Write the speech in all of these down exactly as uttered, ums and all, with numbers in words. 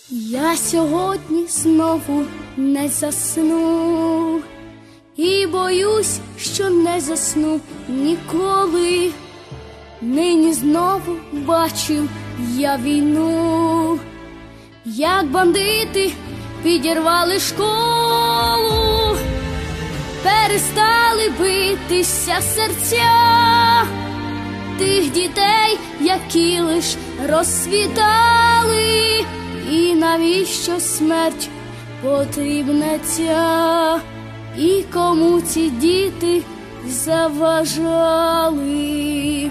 Я сьогодні знову не засну, і боюсь, що не засну ніколи. Нині знову бачив я війну, як бандити підірвали школу, перестали битися серця тих дітей, які лиш розцвітали. І навіщо смерть потрібна ця, і кому ці діти заважали?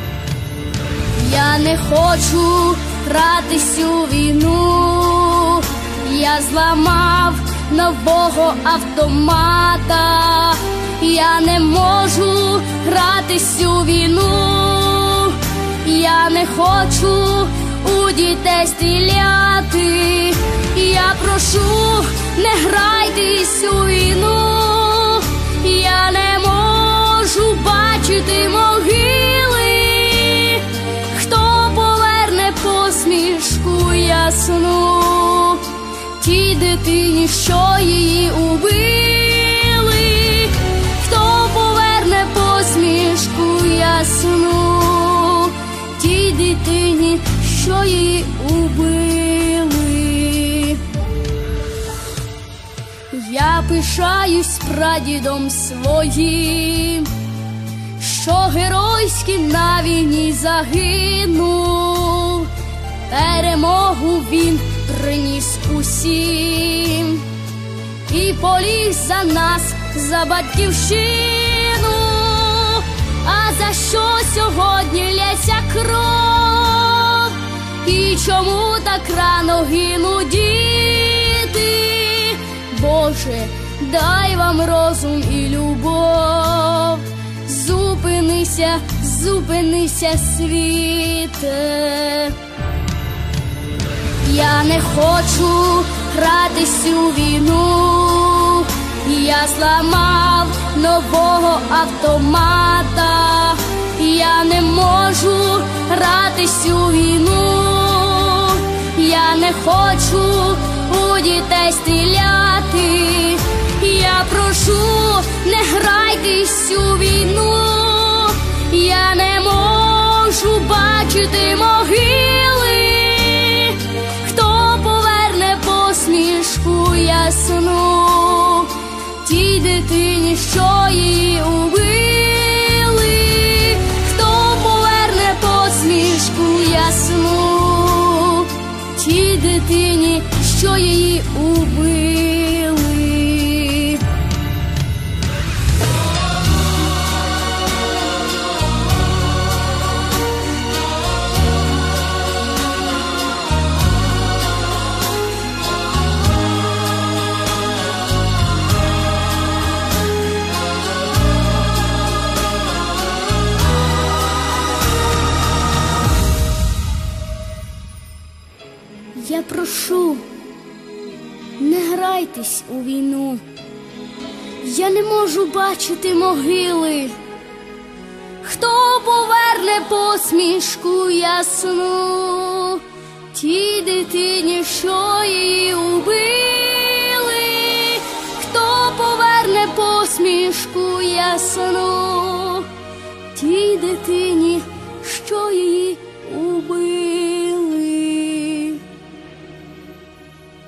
Я не хочу гратись у війну, я зламав нового автомата. Я не можу гратись у війну, я не хочу у дітей стріляти. Я прошу, не грайтесь у війну, я не можу бачити могили. Хто поверне посмішку ясну тій дитині, що її убили? Хто поверне посмішку ясну тій дитині, що її убили? Я пишаюсь прадідом своїм, що геройськи на війні загинув. Перемогу він приніс усім і поліг за нас, за батьківщину. А за що сьогодні лється кров? І чому так рано гинуть діти? Боже, дай вам розум і любов. Зупинися, зупинися, світе. Я не хочу гратись у війну, я зламав нового автомата. Я не можу гратись у війну, я не хочу у дітей стріляти. Я прошу, не грайтесь у війну, я не можу бачити могили. Хто поверне посмішку ясну тій дитині, що її убили? Хто поверне посмішку ясну тій дитині, що її убили? Я прошу, не грайтесь у війну, я не можу бачити могили. Хто поверне посмішку ясну тій дитині, що її убили? Хто поверне посмішку ясну тій дитині, що її